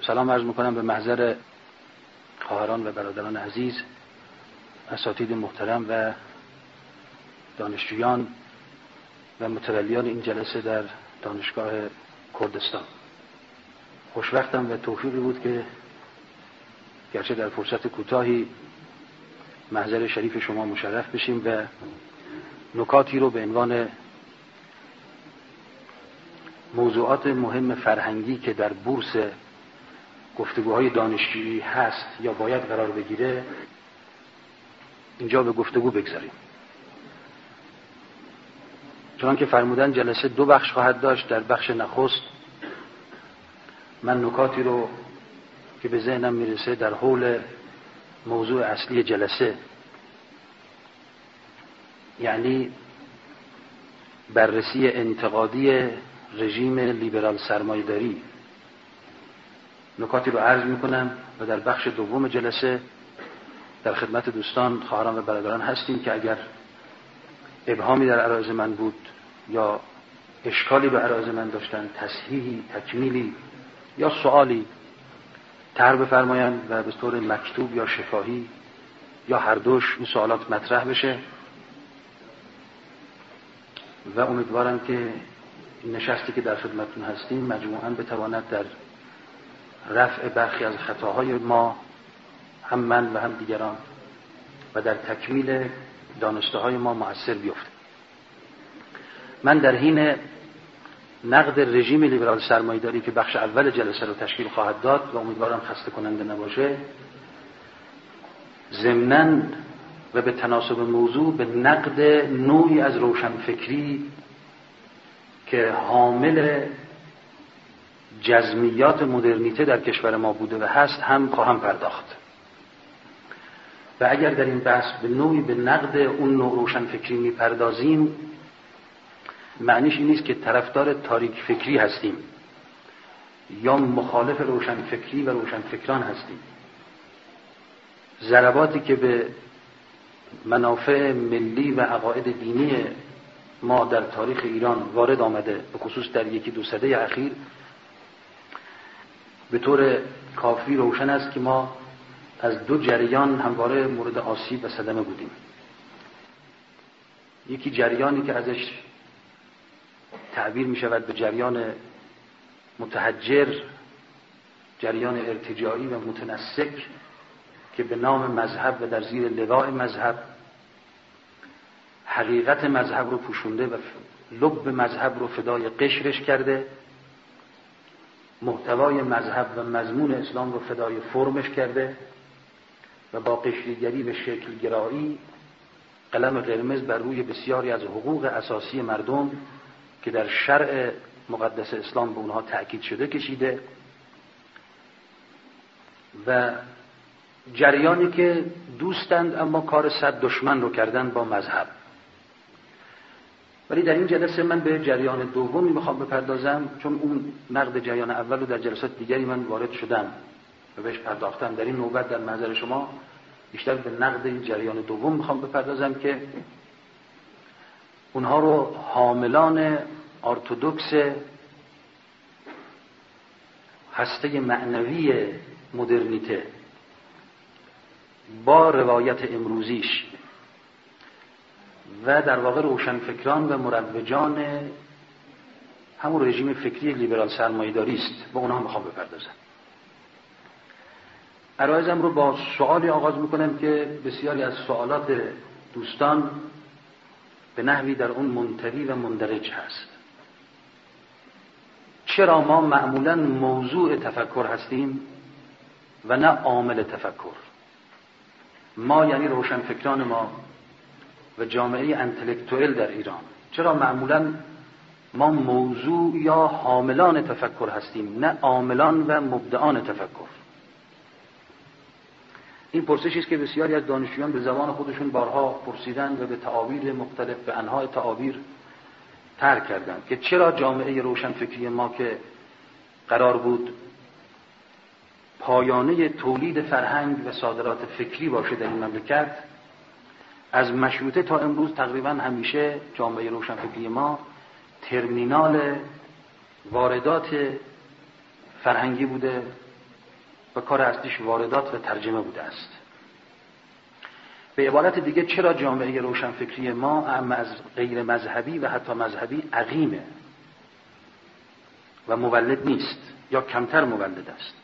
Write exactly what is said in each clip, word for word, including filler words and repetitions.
سلام عرض میکنم به محضر خواهران و برادران عزیز، اساتید محترم و دانشجویان و متولیان این جلسه در دانشگاه کردستان. خوشوقتم و توفیقی بود که گرچه در فرصت کوتاهی محضر شریف شما مشرف بشیم و نکاتی رو به عنوان موضوعات مهم فرهنگی که در بورس گفتگوهای دانشجویی هست یا باید قرار بگیره اینجا به گفتگو بگذاریم. چون که فرمودن جلسه دو بخش خواهد داشت. در بخش نخست من نکاتی رو که به ذهنم میرسه در حول موضوع اصلی جلسه، یعنی بررسی انتقادی رژیم لیبرال سرمایه‌داری، نکاتی رو عرض میکنم و در بخش دوم جلسه در خدمت دوستان خواهران و برادران هستیم که اگر ابهامی در عرایض من بود یا اشکالی به عرایض من داشتن، تصحیحی، تکمیلی یا سوالی طرح بفرمایند و به طور مکتوب یا شفاهی یا هر دوش این سوالات مطرح بشه و امیدوارم که این نشستی که در خدمتتون هستیم مجموعاً بتواند در رفع برخی از خطاهای ما، هم من و هم دیگران، و در تکمیل دانسته های ما مؤثر بیفته. من در حین نقد رژیم لیبرال سرمایه‌داری که بخش اول جلسه رو تشکیل خواهد داد و امیدوارم خسته کننده نباشه، ضمناً و به تناسب موضوع به نقد نوعی از روشنفکری که حامل جزمیات مدرنیته در کشور ما بوده و هست هم خواهم پرداخت. و اگر در این بحث به نوعی به نقد اون نوع روشنفکری میپردازیم، معنیش این نیست که طرفدار تاریک فکری هستیم یا مخالف روشنفکری و روشنفکران هستیم. ضرباتی که به منافع ملی و عقاید دینی ما در تاریخ ایران وارد آمده، به خصوص در یکی دو سده اخیر، به طور کافی روشن است که ما از دو جریان همواره مورد آسیب و صدمه بودیم. یکی جریانی که ازش تعبیر می شود به جریان متحجر، جریان ارتجاعی و متنسک که به نام مذهب و در زیر لواء مذهب حقیقت مذهب رو پوشونده و لب مذهب رو فدای قشرش کرده، محتوای مذهب و مضمون اسلام رو فدای فرمش کرده و با قشریگری به شکل گرایی قلم قرمز بر روی بسیاری از حقوق اساسی مردم که در شرع مقدس اسلام به اونها تأکید شده کشیده. و جریانی که دوستند اما کار صد دشمن رو کردن با مذهب. ولی در این جلسه من به جریان دومی میخوام بپردازم، چون اون نقد جریان اول رو در جلسات دیگری من وارد شدم و بهش پرداختم. در این نوبت در محضر شما بیشتر به نقد این جریان دوم میخوام بپردازم که اونها رو حاملان ارتدوکس هسته معنوی مدرنیته با روایت امروزیش و در واقع روشنفکران و مروجان همون رژیم فکری لیبرال سرمایه‌داری است، با اونها میخوام بپردازم. عرایزم رو با سوالی آغاز میکنم که بسیاری از سوالات دوستان به نحوی در اون منطوی و مندرج هست. چرا ما معمولاً موضوع تفکر هستیم و نه عامل تفکر؟ ما یعنی روشنفکران ما و جامعه انتلکتوئل در ایران چرا معمولاً ما موضوع یا حاملان تفکر هستیم نه عاملان و مبدعان تفکر؟ این پرسشی است که بسیاری از دانشجویان به زبان خودشون بارها پرسیدند و به تعابیر مختلف، به انواع تعابیر طرح کردند که چرا جامعه روشنفکری ما که قرار بود پایانه تولید فرهنگ و صادرات فکری باشه در این مملکت، از مشروطه تا امروز تقریبا همیشه جامعه روشنفکری ما ترمینال واردات فرهنگی بوده و کار اصلیش واردات و ترجمه بوده است. به عبارت دیگه چرا جامعه روشنفکری ما اما از غیر مذهبی و حتی مذهبی عقیمه و مولد نیست یا کمتر مولد است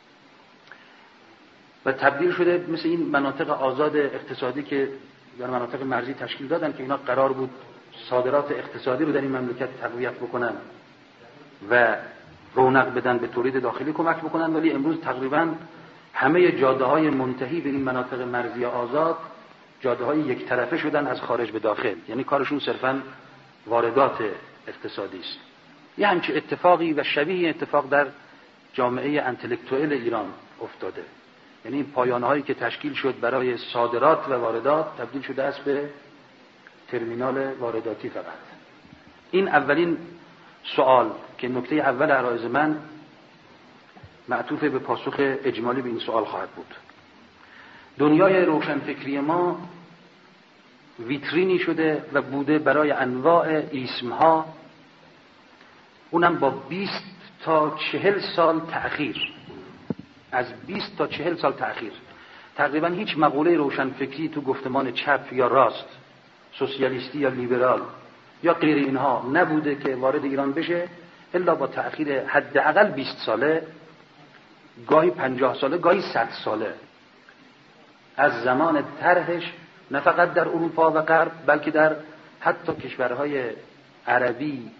و تبدیل شده مثل این مناطق آزاد اقتصادی که در مناطق مرزی تشکیل دادن که اینا قرار بود صادرات اقتصادی رو در این مملکت تقویت بکنن و رونق بدن، به تولید داخلی کمک بکنن، ولی امروز تقریبا همه جاده‌های منتهی به این مناطق مرزی آزاد جاده‌های یک طرفه شدن از خارج به داخل، یعنی کارشون صرفاً واردات اقتصادی است. یه همچین اتفاقی و شبیه اتفاق در جامعه انتلکتوئل ایران افتاده، یعنی این پایانه‌هایی که تشکیل شد برای صادرات و واردات تبدیل شده است به ترمینال وارداتی فقط. این اولین سوال که نکته اول عرایض من معطوف به پاسخ اجمالی به این سوال خواهد بود. دنیای روشنفکری ما ویترینی شده و بوده برای انواع ایسمها، اونم با بیست تا چهل سال تأخیر، از بیست تا چهل سال تأخیر. تقریبا هیچ مقوله روشنفکری تو گفتمان چپ یا راست، سوسیالیستی یا لیبرال یا غیر اینها نبوده که وارد ایران بشه الا با تأخیر حداقل بیست ساله، گاهی پنجاه ساله، گاهی صد ساله از زمان طرحش، نه فقط در اروپا و غرب بلکه در حتی کشورهای عربی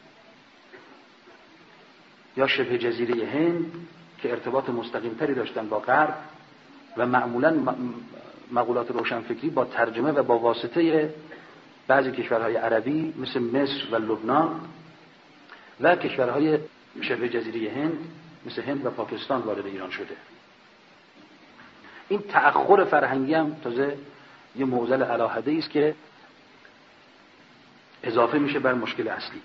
یا شبه جزیره هند که ارتباط مستقیم تری داشتن با غرب و معمولا مقولات روشنفکری با ترجمه و با واسطه بعضی کشورهای عربی مثل مصر و لبنان و کشورهای شبه جزیره هند مثل هند و پاکستان وارد ایران شده. این تأخر فرهنگی هم تازه یه معضل علاهده است که اضافه میشه بر مشکل اصلی.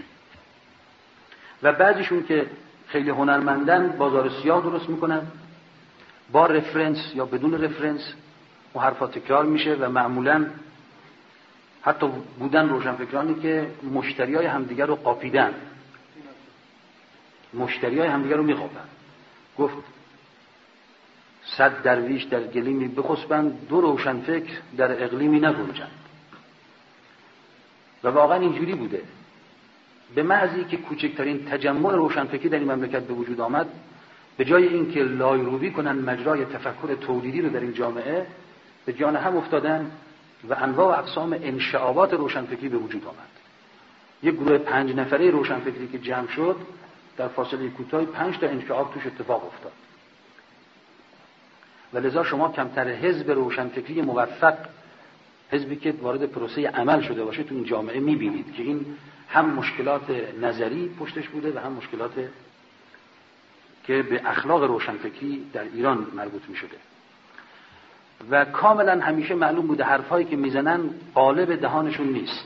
و بعضیشون که خیلی هنرمندن بازار سیاه درست میکنن، با رفرنس یا بدون رفرنس و حرفا تکرار میشه و معمولا حتی بودن روشنفکرانی که مشتریای همدیگر رو قاپیدن، مشتریای همدیگر رو میخوابن. گفت صد درویش در گلیمی بخسبند، دو روشنفکر در اقلیمی نگنجند. و واقعا اینجوری بوده. به محضی که کوچکترین تجمع روشنفکری در این مملکت به وجود آمد، به جای اینکه لایروبی کنن مجرای تفکر تولیدی رو در این جامعه، به جان هم افتادن و انواع و اقسام انشعابات روشنفکری به وجود آمد. یک گروه پنج نفره روشنفکری که جمع شد، در فاصله کوتاهی پنج تا انشعاب توش اتفاق افتاد. و لذا شما کمتر حزب روشنفکری موفق، حزبی که وارد پروسه عمل شده باشه، تو این جامعه میبینید که این هم مشکلات نظری پشتش بوده و هم مشکلات که به اخلاق روشنفکری در ایران مربوط میشده. و کاملا همیشه معلوم بوده حرفایی که میزنن قالب دهانشون نیست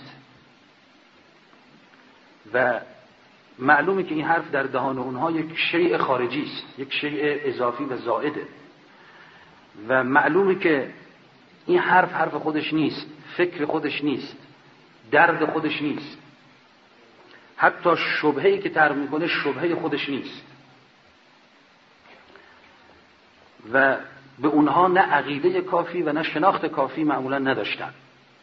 و معلومه که این حرف در دهان اونها یک شیء خارجی است، یک شیء اضافی و زائده. و معلومه که این حرف حرف خودش نیست، فکر خودش نیست، درد خودش نیست، حتی شبهه‌ای که طرح میکنه شبهه خودش نیست. و به اونها نه عقیده کافی و نه شناخت کافی معمولا نداشتن.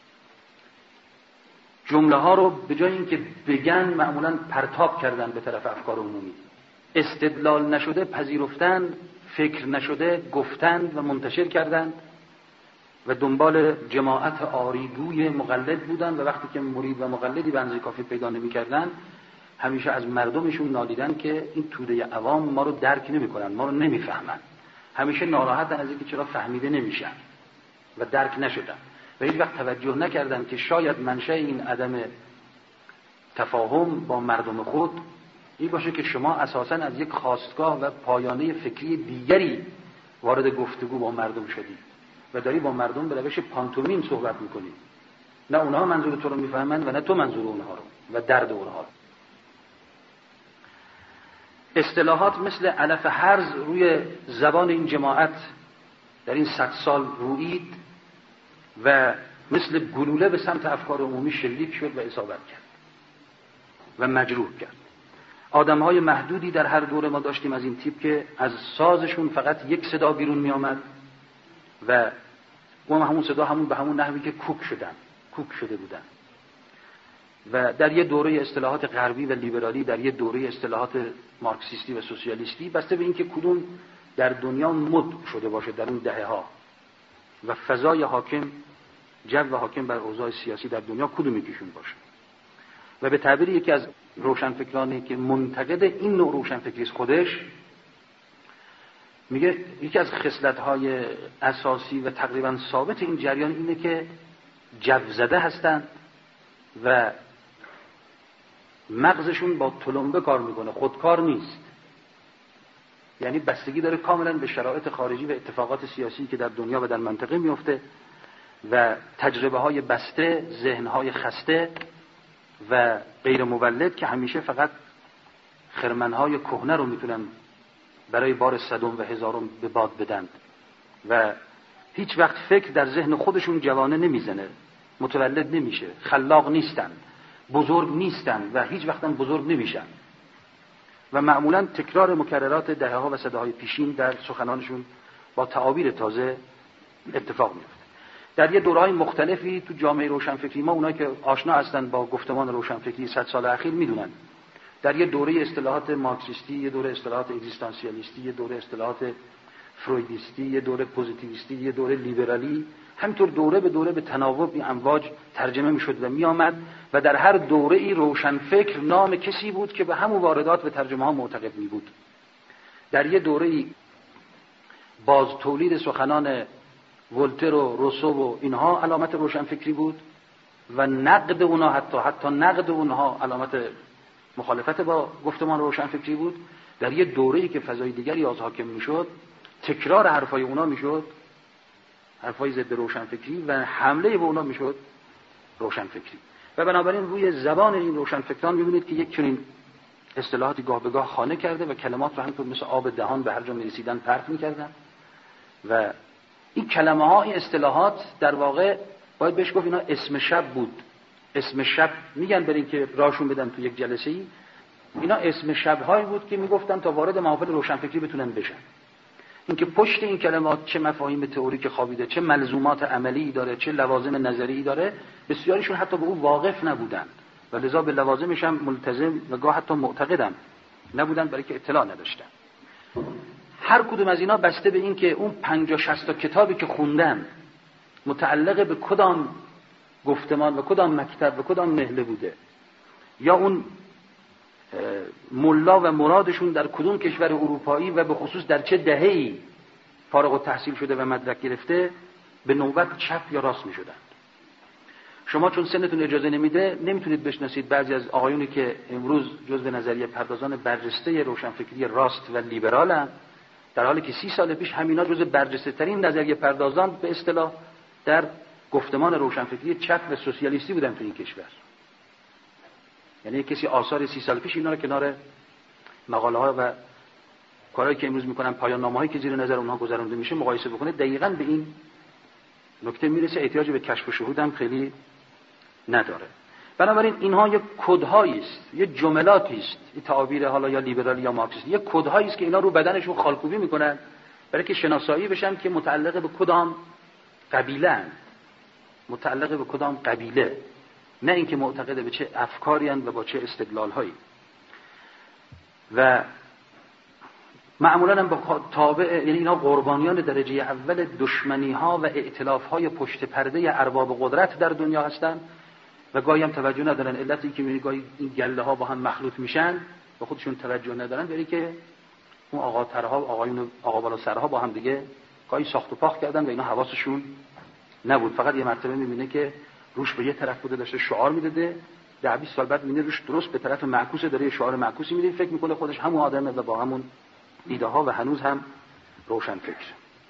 جمله ها رو به جای اینکه بگن معمولا پرتاب کردن به طرف افکار عمومی، استدلال نشده پذیرفتن، فکر نشده گفتن و منتشر کردن و دنبال جماعت آریگوی مقلد بودن و وقتی که مرید و مقلدی به اندازه کافی پیدا نمی‌کردن، همیشه از مردمشون نالیدن که این توده عوام ما رو درک نمی‌کنن، ما رو نمی‌فهمن. همیشه ناراحتن از اینکه چرا فهمیده نمیشن و درک نشدن و هیچ وقت توجه نکردن که شاید منشأ این عدم تفاهم با مردم خود این باشه که شما اساساً از یک خاستگاه و پایانه فکری دیگری وارد گفتگو با مردم شدید و داری با مردم به روش پانتومیم صحبت میکنی. نه اونها منظور تو رو میفهمن و نه تو منظور اونها رو و درد اونها رو. اصطلاحات مثل علف هرز روی زبان این جماعت در این صد سال رویید و مثل گلوله به سمت افکار عمومی شلیک شد و اصابت کرد و مجروح کرد. آدم‌های محدودی در هر دوره ما داشتیم از این تیپ که از سازشون فقط یک صدا بیرون می آمد و اون همون صدا همون به همون نحوی که کوک شدن کوک شده بودن. و در یه دوره اصطلاحات غربی و لیبرالی، در یه دوره اصطلاحات مارکسیستی و سوسیالیستی، بسته به اینکه کدوم در دنیا مد شده باشه در اون دهه‌ها و فضای حاکم، جو حاکم بر اوضاع سیاسی در دنیا کدوم یکیشون باشه. و به تعبیر یکی از روشنفکرانی که منتقد این نوع روشنفکری است خودش، میگه یکی از خصلت‌های اساسی و تقریبا ثابت این جریان اینه که جو زده هستن و مغزشون با تلمبه کار میکنه، خودکار نیست. یعنی بستگی داره کاملا به شرایط خارجی و اتفاقات سیاسی که در دنیا و در منطقه میفته و تجربه های بسته، ذهن های خسته و غیر مولد که همیشه فقط خرمن های کهنه رو میتونن برای بار صدم و هزارم به باد بدند و هیچ وقت فکر در ذهن خودشون جوانه نمیزنه، متولد نمیشه، خلاق نیستن، بزرگ نیستن و هیچ وقت هم بزرگ نمیشن و معمولا تکرار مکررات دهه‌ها و صداهای پیشین در سخنانشون با تعابیر تازه اتفاق میفته. در یه دوره‌های مختلفی تو جامعه روشنفکری ما، اونایی که آشنا هستن با گفتمان روشنفکری صد سال اخیر میدونن در یه دوره اصطلاحات مارکسیستی، یه دوره اصطلاحات اگزیستانسیالیستی، یه دوره اصطلاحات فرویدیستی، یه دوره پوزیتیویستی، یه دوره لیبرالی، همینطور دوره به دوره به تناوب این امواج ترجمه میشد و میآمد و در هر دوره ای روشنفکر نام کسی بود که به همون واردات و ترجمه ها معتقد می بود. در یه دوره ای باز تولید سخنان ولتر و روسو و اینها علامت روشنفکری بود و نقد اونها، حتی حتی نقد اونها علامت مخالفت با گفتمان روشنفکری بود. در یه دوره ای که فضای دیگری از حاکم میشد، تکرار حرفای اونها میشد حرفای ضد روشنفکری و حمله به اونها میشد روشنفکری. و بنابراین روی زبان این روشنفکران میبینید که یک چنین اصطلاحاتی گاه به گاه خانه کرده و کلمات رو همینطور مثل آب دهان به هر جا میرسیدن پرت میکردن و این کلمه ها، این اصطلاحات در واقع باید بهش گفت اینا اسم شب بود. اسم شب میگن برین که راشون بدن تو یک جلسه ای، اینا اسم شب هایی بود که میگفتن تا وارد محافل روشنفکری بتونن بشن. اینکه پشت این کلمات چه مفاهیم تئوریک خوابیده، چه ملزومات عملی داره، چه لوازم نظری داره، بسیاریشون حتی به اون واقف نبودن و لذا به لوازمش هم ملتزم و گاه حتی معتقدم نبودن، برای که اطلاع نداشتن. هر کدوم از اینا بسته به این که اون پنجاه شصت تا کتابی که خوندن متعلق به کدام گفتمان و کدام مکتب و کدام نهله بوده، یا اون ملا و مرادشون در کدوم کشور اروپایی و به خصوص در چه دهه‌ای فارغ التحصیل شده و مدرک گرفته، به نوبت چپ یا راست می شدن. شما چون سنتون اجازه نمیده نمیتونید بشناسید بعضی از آقایونی که امروز جزو نظریه پردازان برجسته روشنفکری راست و لیبرالن، در حالی که سی سال پیش همینا جزو برجسته ترین نظریه پردازان به اصطلاح در گفتمان روشنفکری چپ و سوسیالیستی بودن تو این کشور. یعنی کسی آثار سی سال پیش اینا رو کنار مقاله ها و کارهایی که امروز میکنن، پایان نامه‌هایی که زیر نظر اونها گذرانده میشه، مقایسه بکنه، دقیقاً به این نکته میرسه احتیاج به کشف و شهود هم خیلی نداره. بنابراین اینها یک کدهایی است، یک جملاتی است، این تعابیر حالا یا لیبرال یا مارکسیست، یک کدهایی است که اینا رو بدنشون خالکوبی میکنن برای که شناسایی بشن که متعلق به کدام قبیله اند، متعلق به کدام قبیله، نه اینکه معتقد به چه افکاری اند و با چه استدلال‌هایی. و معمولاً هم با تابع، یعنی اینا قربانیان درجه اول دشمنی‌ها و ائتلاف‌های پشت پرده ارباب قدرت در دنیا هستند و گاهی هم توجه ندارن. علت این که میگه گاهی این گله‌ها با هم مخلوط میشن و خودشون توجه ندارن، برای که اون آقا ترها و آقایون آقا بالا سرها با هم دیگه گاهی ساخت و پاخت کردن و اینا حواسشون نبود. فقط یه مرتبه میبینه که روش به یه طرف بوده، داشته شعار میداده، ده بیست سال بعد میبینه روش درست به طرف معکوس داره شعار معکوسی میده، فکر میکنه خودش همون آدمه و با همون ایده ها و هنوز هم روشن فکر.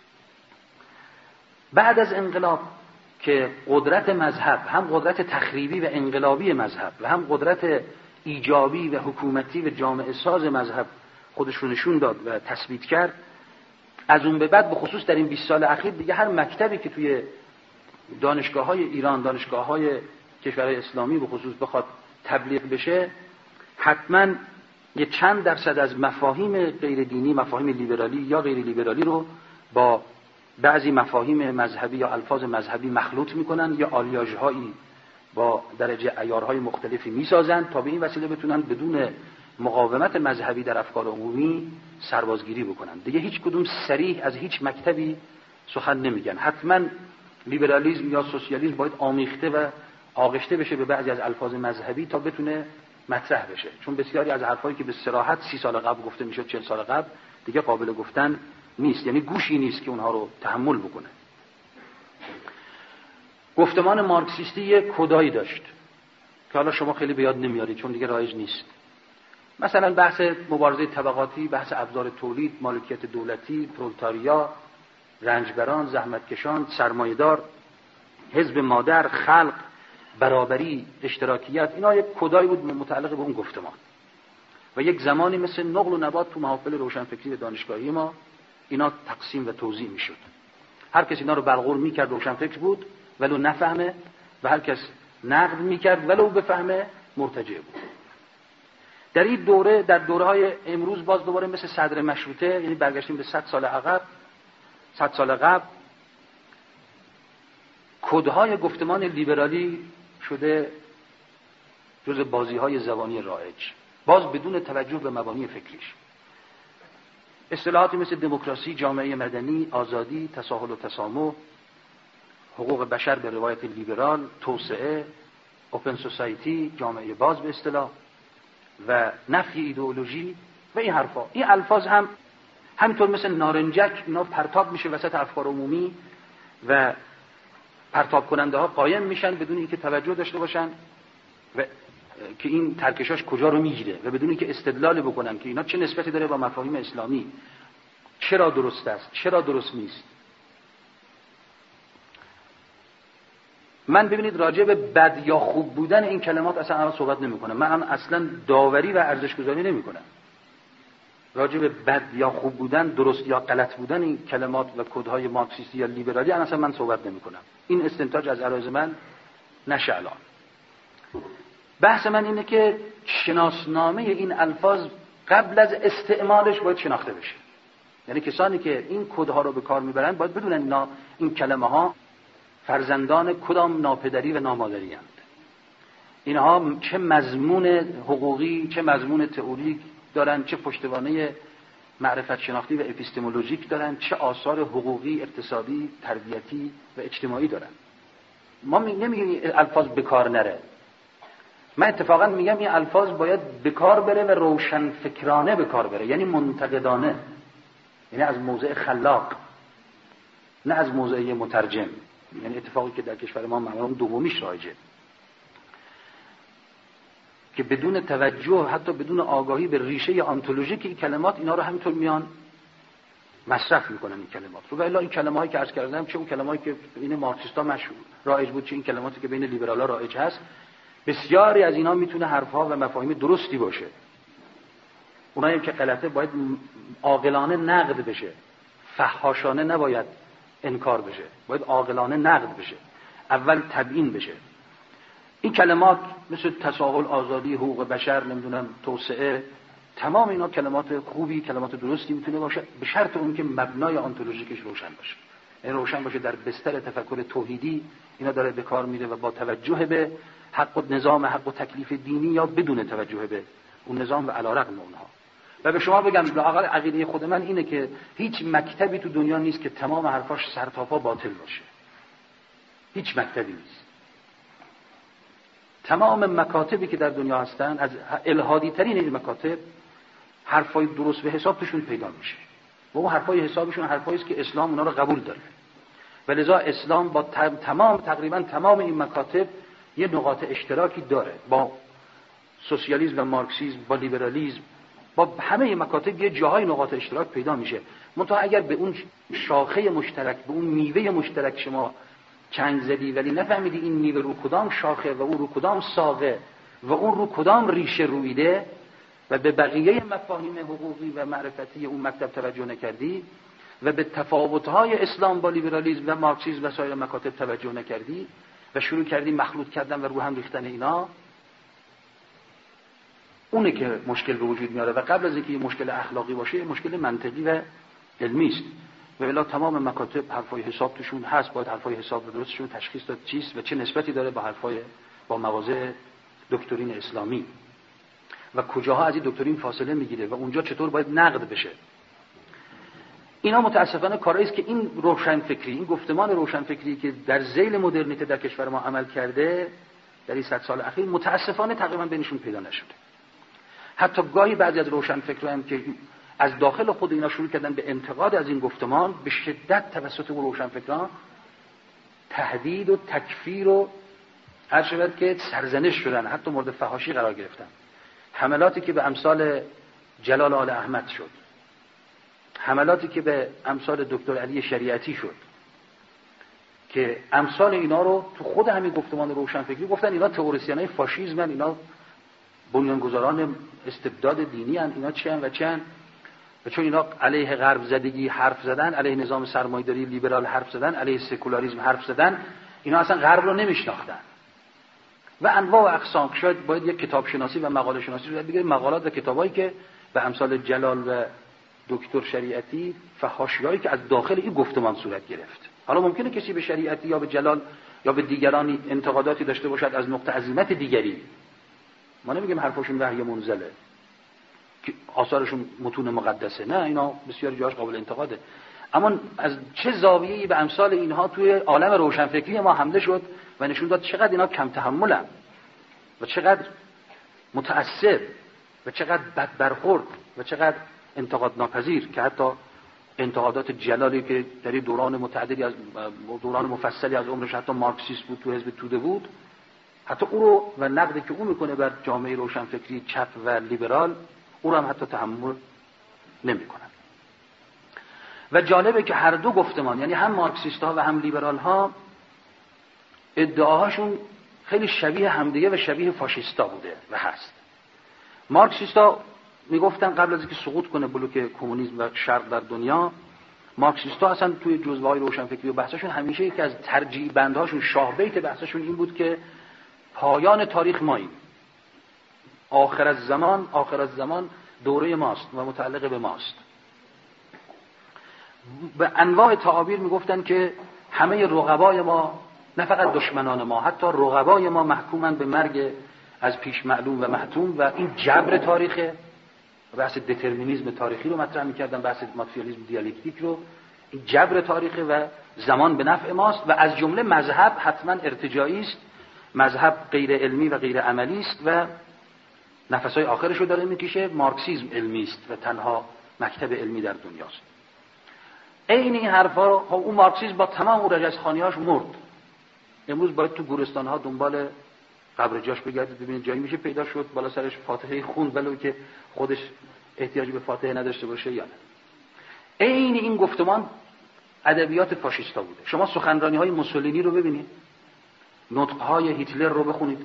بعد از انقلاب که قدرت مذهب، هم قدرت تخریبی و انقلابی مذهب و هم قدرت ایجابی و حکومتی و جامعه ساز مذهب خودش رو نشون داد و تثبیت کرد، از اون به بعد به خصوص در این بیست سال اخیر دیگه هر مکتبی که توی دانشگاه‌های ایران، دانشگاه‌های کشورهای اسلامی به خصوص بخواد تبلیغ بشه، حتما یه چند درصد از مفاهیم غیر دینی، مفاهیم لیبرالی یا غیر لیبرالی رو با بعضی مفاهیم مذهبی یا الفاظ مذهبی مخلوط میکنن یا آلیاژهایی با درجه عیارهای مختلفی میسازن تا به این وسیله بتونن بدون مقاومت مذهبی در افکار عمومی سربازگیری بکنن. دیگه هیچ کدوم صریح از هیچ مکتبی سخن نمیگن. حتما لیبرالیسم یا سوسیالیسم باید آمیخته و آغشته بشه به بعضی از الفاظ مذهبی تا بتونه مطرح بشه، چون بسیاری از حرفایی که به صراحت سی سال قبل گفته میشد، چهل سال قبل، دیگه قابل گفتن نیست. یعنی گوشی نیست که اونها رو تحمل بکنه. گفتمان مارکسیستی یک کدایی داشت که حالا شما خیلی به یاد نمیارید چون دیگه رایج نیست. مثلا بحث مبارزه طبقاتی، بحث ابزار تولید، مالکیت دولتی، پرولتاریا، رنجبران، زحمتکشان، سرمایه‌دار، حزب مادر، خلق، برابری، اشتراکیت، اینا یک کدایی بود متعلق به اون گفتمان. و یک زمانی مثل نقل و نبات تو محافل روشنفکری و دانشگاهی ما اینا تقسیم و توزیع میشد. هر کسی اینا رو بلغور میکرد روشنفکر بود ولو نفهمه، و هر کس نقد میکرد ولو بفهمه مرتجع بود. در این دوره، در دوره‌های امروز باز دوباره مثل صدر مشروطه، یعنی برگشتیم به صد سال عقب، صد سال قبل، کدهای گفتمان لیبرالی شده جز بازی‌های زبانی رایج، باز بدون توجه به مبانی فکریش. اصطلاحاتی مثل دموکراسی، جامعه مدنی، آزادی، تساهل و تسامح، حقوق بشر به روایت لیبرال، توسعه، اوپن سوسایتی، جامعه باز به اصطلاح، و نفی ایدئولوژی و این حرفا، این الفاظ هم همینطور مثل نارنجک اینا پرتاب میشه وسط افکار عمومی و پرتاب کننده ها قایم میشن بدون اینکه توجه داشته باشن و که این ترکشاش کجا رو میگیره و بدون اینکه استدلال بکنن که اینا چه نسبتی داره با مفاهیم اسلامی، چرا درست است، چرا درست نیست. من ببینید راجع به بد یا خوب بودن این کلمات اصلا الان صحبت نمی‌کنم. من اصلا داوری و ارزش گذاری نمی‌کنم. راجع به بد یا خوب بودن، درست یا غلط بودن این کلمات و کدهای مارکسیستی یا لیبرالی اصلا من صحبت نمی‌کنم. این استنتاج از عرایض من نشه الان. بحث من اینه که شناسنامه این الفاظ قبل از استعمالش باید شناخته بشه. یعنی کسانی که این کدها رو به کار میبرن باید بدونن اینا این کلمه ها فرزندان کدام ناپدری و نامادری هستند. اینها چه مضمون حقوقی، چه مضمون تئوریک دارن، چه پشتوانه معرفت شناختی و اپیستمولوژیک دارن، چه آثار حقوقی، اقتصادی، تربیتی و اجتماعی دارن. ما نمیگیم الفاظ به کار نره. من اتفاقا میگم این الفاظ باید به کار بره و روشن فکرانه به کار بره، یعنی منتقدانه، یعنی از موضع خلاق، نه از موضع مترجم. یعنی اتفاقی که در کشور ما معمولا دومیش رایجه که بدون توجه، حتی بدون آگاهی به ریشه آنتولوژیک این کلمات، اینا رو همینطور میان مصرف میکنن این کلمات رو. و الا این کلمه‌هایی که عرض کردم، چه اون کلمه‌ای که بین مارکسیستا مشهور رایج بود، چه این کلماتی که بین لیبرالا رایج هست، بسیاری از اینا میتونه حرفها و مفاهیم درستی باشه. اونایی که غلطه باید عاقلانه نقد بشه، فحاشانه نباید انکار بشه، باید عاقلانه نقد بشه، اول تبیین بشه. این کلمات مثل تساهل، آزادی، حقوق بشر، نمیدونم توسعه، تمام اینا کلمات خوبی، کلمات درستی میتونه باشه به شرط اون که مبنای آنتولوژیکش روشن باشه. این روشن باشه در بستر تفکر توحیدی اینا داره به کار میره و با توجه به حق و نظام، حق و تکلیف دینی، یا بدون توجه به اون نظام و علی رغم اونها. و به شما بگم لااقل عقیده خود من اینه که هیچ مکتبی تو دنیا نیست که تمام حرفاش سرتاپا باطل باشه. هیچ مکتبی نیست. تمام مکاتبی که در دنیا هستن، از الهادی ترین این مکاتب، حرفای درست به حساب توشون پیدا میشه. و اون حرفای حسابشون حرفایی است که اسلام اونا رو قبول داره. ولذا اسلام با تمام تقریبا تمام این مکاتب یه نقاط اشتراکی داره، با سوسیالیسم و مارکسیسم، با لیبرالیسم، با همه مکاتب یه جاهای نقاط اشتراک پیدا میشه. منتها اگر به اون شاخه مشترک، به اون میوه مشترک شما چنگ زدی ولی نفهمیدی این میوه رو کدام شاخه و اون رو کدام ساقه و اون رو کدام ریشه رویده و به بقیه مفاهیم حقوقی و معرفتی اون مکتب توجه نکردی و به تفاوت‌های اسلام با لیبرالیسم و مارکسیسم و سایر مکاتب توجه نکردی و شروع کردی مخلوط کردن و رو هم ریختن اینا، اونه که مشکل به وجود میاره و قبل از اینکه مشکل اخلاقی باشه مشکل منطقی و علمی است. و الا تمام مکاتب حرفای حساب توشون هست، باید حرفای حساب رو درستشون تشخیص داد چیست و چه نسبتی داره با حرفای با مواضع دکترین اسلامی و کجاها از این دکترین فاصله میگیره و اونجا چطور باید نقد بشه. اینا متاسفانه کارهایی است که این روشن فکری، این گفتمان روشن فکری که در ذیل مدرنیته در کشور ما عمل کرده در این صد سال اخیر متاسفانه تقریبا بینشون پیدا نشده. حتی گاهی بعضی از روشن فکران که از داخل خود اینا شروع کردن به انتقاد از این گفتمان، به شدت توسط اون روشن فکران تهدید و تکفیر و هر شود که سرزنش شدن، حتی مورد فحاشی قرار گرفتن. حملاتی که به امثال جلال آل احمد شد، حملاتی که به امثال دکتر علی شریعتی شد، که امثال اینا رو تو خود همین گفتمان روشن فکری گفتن اینا تئوریسینای فاشیسمن، اینا بنیانگذاران استبداد دینی ان، اینا چی ان و چی ان. و چون اینا علیه غرب زدگی حرف زدن، علیه نظام سرمایه‌داری لیبرال حرف زدن، علیه سکولاریسم حرف زدن، اینا اصلا غرب رو نمیشناختن. و انواع و اقسام. شاید باید یک کتاب شناسی و مقاله شناسی رو بگیریم، مقالات و کتابایی که به امثال جلال و دکتر شریعتی فحاشیایی که از داخل این گفتمان صورت گرفت. حالا ممکنه کسی به شریعتی یا به جلال یا به دیگرانی انتقاداتی داشته باشد از نقطه عظمت دیگری. ما نمیگیم حرفاشون وحی منزله که آثارشون متون مقدسه، نه، اینا بسیاری جاش قابل انتقاده. اما از چه زاویه‌ای به امثال اینها توی عالم روشنفکری ما حمله شد و نشون داد چقدر اینا کم تحملن و چقدر متعصب و چقدر بد برخورد و چقدر انتقاد ناپذیر، که حتی انتقادات جلالی که در دوران متعددی از دوران مفصلی از عمرش حتی مارکسیست بود، تو حزب توده بود، حتی او رو و نقدی که او میکنه بر جامعه روشنفکری چپ و لیبرال، او رو هم حتی تحمل نمیکنن. و جالبه که هر دو گفتمان، یعنی هم مارکسیست ها و هم لیبرال ها، ادعاهاشون خیلی شبیه همدیگه و شبیه فاشیستا بوده و هست. مارکسیستا میگفتن قبل از اینکه سقوط کنه بلوک کمونیسم و شرق در دنیا، مارکسیستا اصلا توی جزوه های روشنفکری و بحثشون همیشه یکی از ترجیح بندهاشون، شاه بیت بحثشون این بود که پایان تاریخ ماییم، آخر از زمان آخر از زمان دوره ماست و متعلق به ماست. به انواع تعابیر میگفتن که همه رقبای ما، نه فقط دشمنان ما، حتی رقبای ما محکومن به مرگ از پیش معلوم و محتوم و این جبر تاریخه. بحث دترمینیسم تاریخی رو مطرح می‌کردن، بحث ماتریالیسم دیالکتیک رو. این جبر تاریخه و زمان به نفع ماست و از جمله مذهب حتما ارتجاعی است، مذهب غیر علمی و غیر عملی است و نفس‌های آخرش رو داره میکشه. مارکسیسم علمی است و تنها مکتب علمی در دنیاست. این این حرفا رو اون مارکسیسم با تمام اون رجزخانی‌هاش مرد. امروز باید تو گورستان‌ها دنبال قبر جاش بگردید ببینید جایی میشه پیدا شد بالا سرش فاتحه خون، ولو که خودش احتیاجی به فاتحه نداشته باشه یا نه. این این گفتمان ادبیات فاشیستا بوده. شما سخنرانی‌های موسولینی رو ببینید، نطق‌های هیتلر رو بخونید.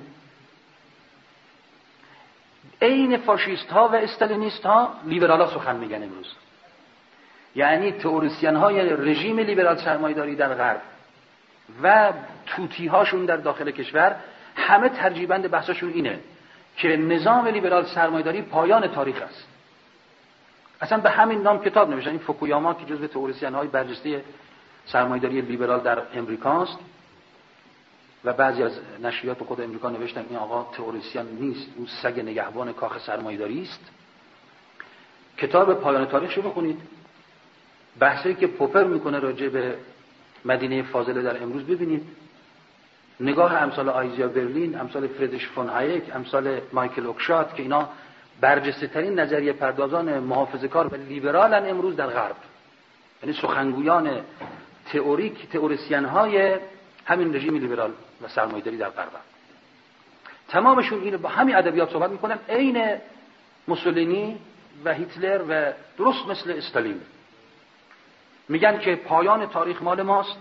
این فاشیست‌ها و استالینیست‌ها لیبرال‌ها سخن میگن امروز. یعنی تئوریسین‌های رژیم لیبرال سرمایه‌داری در غرب و توتی‌هاشون در داخل کشور همه ترجیبند بحثشون اینه که نظام لیبرال سرمایه‌داری پایان تاریخ است. اصلا به همین نام کتاب نوشتن. این فوکویاما که جزو تئوریسین‌های برجسته سرمایه‌داری لیبرال در امریکاست و بعضی از نشریات خود امریکا نوشتن این آقا تئوریسین نیست، اون سگ نگهبان کاخ سرمایه‌داری است. کتاب پایان تاریخ رو بخونید. بحثی که پوپر میکنه راجع به مدینه فاضله در امروز ببینید. نگاه امثال آیزیا برلین، امثال فریدریش فون هایک، امثال مایکل اوکشات که اینا برجسته ترین نظریه پردازان محافظه‌کار و لیبرالن امروز در غرب، یعنی سخنگویان تئوریک، تئوریسین های همین رژیم لیبرال و سرمایه‌داری در غرب. تمامشون اینو با همین ادبیات صحبت میکنن، عین موسولینی و هیتلر و درست مثل استالین. میگن که پایان تاریخ مال ماست،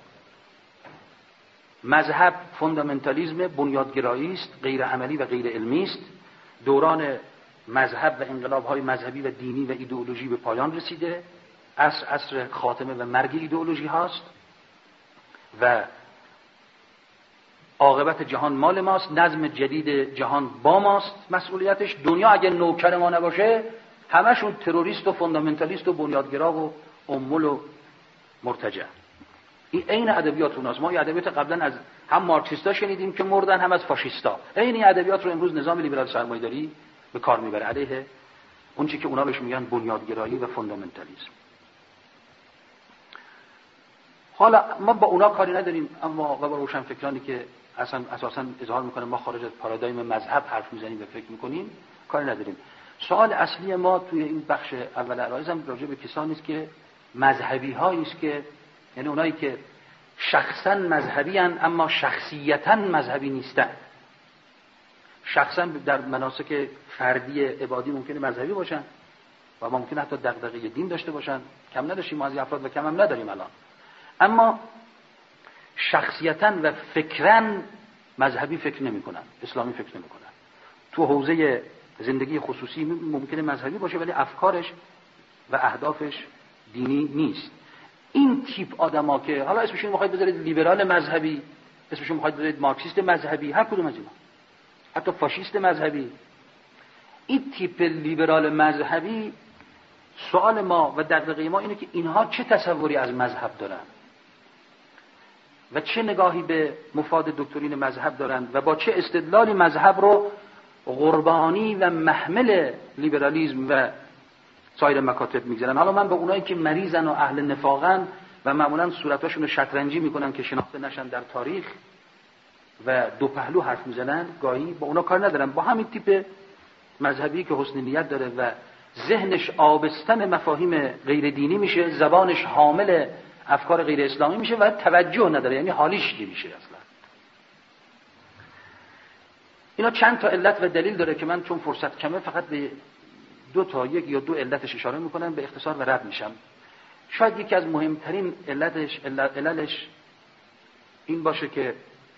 مذهب فوندامنتالیسم بنیادگرایی است، غیر عملی و غیر علمی است. دوران مذهب و انقلاب‌های مذهبی و دینی و ایدئولوژی به پایان رسیده. عصر عصر خاتمه و مرگ ایدئولوژی هاست و عاقبت جهان مال ماست، نظم جدید جهان با ماست مسئولیتش. دنیا اگه نوکر ما نباشه همشون تروریست و فوندامنتالیست و بنیادگرا و امول و مرتجع. این عین ادبیات اوناست. ما این ادبیات قبلا از هم مارکسیستا شنیدیم که مردن، هم از فاشیستا. عین این ادبیات رو امروز نظام لیبرال سرمایه‌داری به کار میبره علیه اون چیزی که اونا بهش میگن بنیادگرایی و فوندامنتالیسم. حالا ما با اونا کاری نداریم، اما با روشنفکرانی که اصلا اساسا اظهار میکنه ما خارج از پارادایم مذهب حرف میزنیم و فکر میکنیم کاری نداریم. سوال اصلی ما توی این بخش اول عرایزم راجع به کسانی است که مذهبی هایی است، که یعنی اونایی که شخصا مذهبی ان اما شخصیتا مذهبی نیستن. شخصا در مناسک فردی عبادی ممکنه مذهبی باشن و ممکنه حتی دغدغه دین داشته باشن، کم نداشتیم ما از افراد و کم هم نداریم الان، اما شخصیتا و فکرا مذهبی فکر نمی‌کنن، اسلامی فکر نمی‌کنن. تو حوزه زندگی خصوصی ممکنه مذهبی باشه ولی افکارش و اهدافش دینی نیست. این تیپ آدما که حالا اسمشون می‌خواید بذارید لیبرال مذهبی، اسمشون می‌خواید بذارید مارکسیست مذهبی، هر کدوم از اینا، حتی فاشیست مذهبی، این تیپ لیبرال مذهبی، سوال ما و دغدغه ما اینه که اینها چه تصوری از مذهب دارن و چه نگاهی به مفاد دکترین مذهب دارن و با چه استدلالی مذهب رو قربانی و محمل لیبرالیسم و سایر مکاتب میگذارن. حالا من به اونایی که مریضن و اهل نفاقن و معمولا صورتاشون رو شطرنجی میکنن که شناخته نشن در تاریخ و دو پهلو حرف میزنن، گاهی با اونا کار ندارم. با همین تیپ مذهبی که حسن نیت داره و ذهنش آبستن مفاهیم غیر دینی میشه، زبانش حامل افکار غیر اسلامی میشه و توجه نداره، یعنی حالیش گیر میشه اصلا. اینا چند تا علت و دلیل داره که من چون فرصت کمه فقط به دو تا یک یا دو علتش اشاره میکنم، به اختصار و رد میشم. شاید یکی از مهمترین علتش عللش این باشه که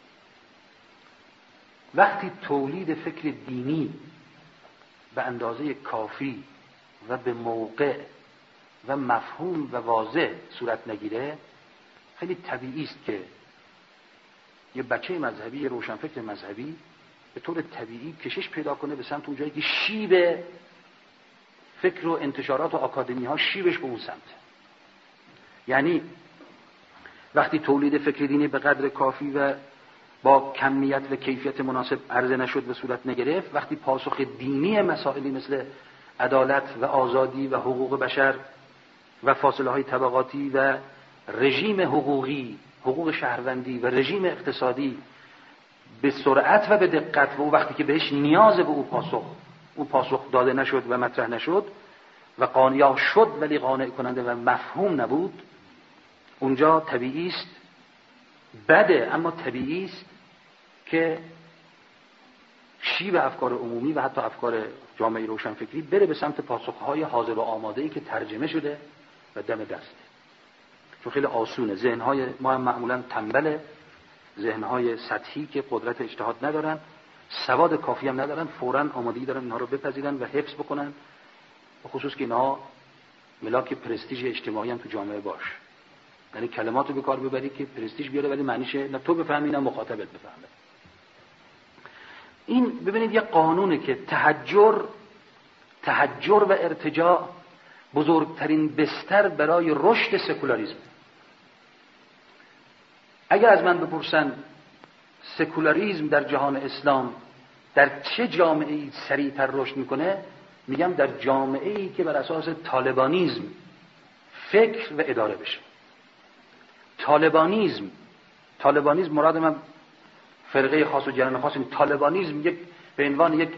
وقتی تولید فکر دینی به اندازه کافی و به موقع و مفهوم و واضح صورت نگیره، خیلی طبیعی است که یه بچه مذهبی، یه روشنفکر مذهبی به طور طبیعی کشش پیدا کنه به سمت اون جایی که شیب فکر و انتشارات و آکادمی ها شیبش به اون سمت. یعنی وقتی تولید فکر دینی به قدر کافی و با کمیت و کیفیت مناسب عرضه نشد و صورت نگرفت، وقتی پاسخ دینی مسائلی مثل عدالت و آزادی و حقوق بشر و فاصله های طبقاتی و رژیم حقوقی، حقوق شهروندی و رژیم اقتصادی به سرعت و به دقت و وقتی که بهش نیاز به او پاسخ او پاسخ داده نشد و مطرح نشد و قانع شد ولی قانع کننده و مفهوم نبود، اونجا طبیعی است، بده اما طبیعی است که شیب افکار عمومی و حتی افکار جامعه روشنفکری بره به سمت پاسخهای حاضر و آماده‌ای که ترجمه شده و دم دسته. چون خیلی آسونه، ذهن‌های ما هم معمولاً تنبله، ذهن‌های سطحی که قدرت اجتهاد ندارن، سواد کافی هم ندارن، فوراً آمادگی دارن اینها رو بپذیرن و حفظ بکنن، به خصوص که اینها ملاک پرستیژ اجتماعی هم تو جامعه باش. یعنی کلماتو به کار ببری که پرستیژ بیاره ولی معنیش نه تو بفهمی نه مخاطبت بفهمه. این ببینید یه قانونه که تحجر تحجر و ارتجاع بزرگترین بستر برای رشد سکولاریسم. اگر از من بپرسن سکولاریسم در جهان اسلام در چه جامعه‌ای سریعتر رشد میکنه، میگم در جامعه‌ای که بر اساس طالبانیسم فکر و اداره بشه. طالبانیسم طالبانیسم مراد من فرقه خاص و جریان خاص این. طالبانیسم یک به عنوان یک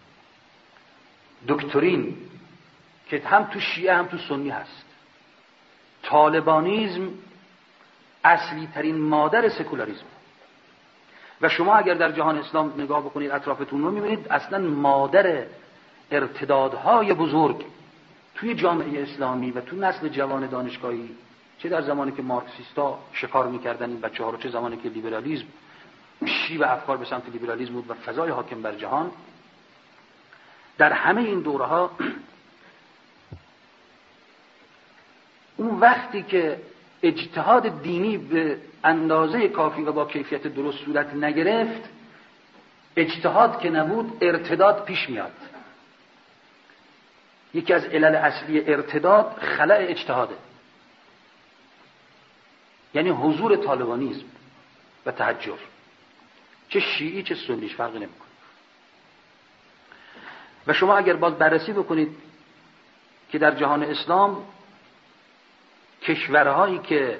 دکترین که هم تو شیعه هم تو سنی هست. طالبانیسم اصلی ترین مادر سکولاریسم و شما اگر در جهان اسلام نگاه بکنید اطرافتون رو میبینید اصلا مادر ارتدادهای بزرگ توی جامعه اسلامی و تو نسل جوان دانشگاهی، چه در زمانی که مارکسیستا شکار میکردن این بچه ها رو، چه زمانی که لیبرالیسم شیب افکار به سمت لیبرالیسم بود و فضای حاکم بر جهان، در همه این دوره ها اون وقتی که اجتهاد دینی به اندازه کافی و با کیفیت درست صورت نگرفت، اجتهاد که نبود ارتداد پیش میاد. یکی از علل اصلی ارتداد خلأ اجتهاده، یعنی حضور طالبانیسم و تحجر، چه شیعی چه سنیش فرقی نمیکنه. و شما اگر باز بررسی بکنید که در جهان اسلام کشورهایی که